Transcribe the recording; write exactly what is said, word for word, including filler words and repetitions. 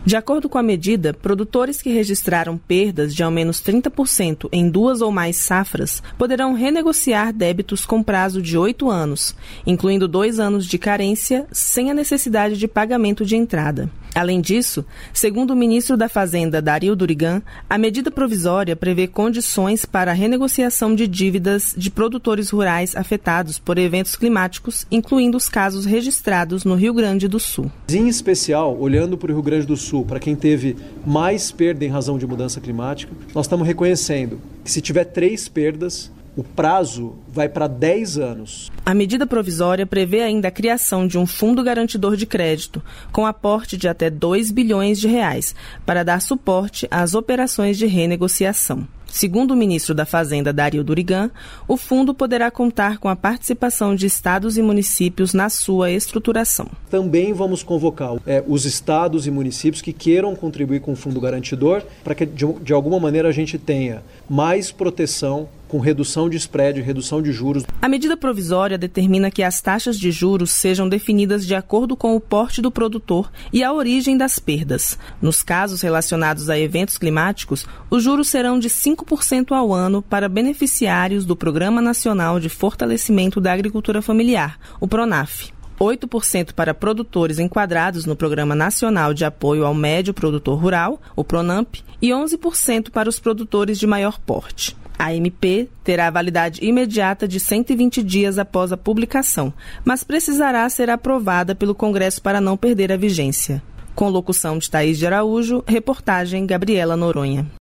De acordo com a medida, produtores que registraram perdas de ao menos trinta por cento em duas ou mais safras poderão renegociar débitos com prazo de oito anos, incluindo dois anos de carência, sem a necessidade de pagamento de entrada. Além disso, segundo o ministro da Fazenda, Dario Durigan, a medida provisória prevê condições para a renegociação de dívidas de produtores rurais afetados por eventos climáticos, incluindo os casos registrados no Rio Grande do Sul. Em especial, olhando para o Rio Grande do Sul, para quem teve mais perda em razão de mudança climática, nós estamos reconhecendo que se tiver três perdas, o prazo vai para dez anos. A medida provisória prevê ainda a criação de um fundo garantidor de crédito, com aporte de até dois bilhões de reais, para dar suporte às operações de renegociação. Segundo o ministro da Fazenda, Dario Durigan, o fundo poderá contar com a participação de estados e municípios na sua estruturação. Também vamos convocar é, os estados e municípios que queiram contribuir com o fundo garantidor para que, de, de alguma maneira, a gente tenha mais proteção com redução de spread, redução de juros. A medida provisória determina que as taxas de juros sejam definidas de acordo com o porte do produtor e a origem das perdas. Nos casos relacionados a eventos climáticos, os juros serão de cinco por cento ao ano para beneficiários do Programa Nacional de Fortalecimento da Agricultura Familiar, o PRONAF. oito por cento para produtores enquadrados no Programa Nacional de Apoio ao Médio Produtor Rural, o PRONAMP, e onze por cento para os produtores de maior porte. A M P terá validade imediata de cento e vinte dias após a publicação, mas precisará ser aprovada pelo Congresso para não perder a vigência. Com locução de Thaís de Araújo, reportagem Gabriela Noronha.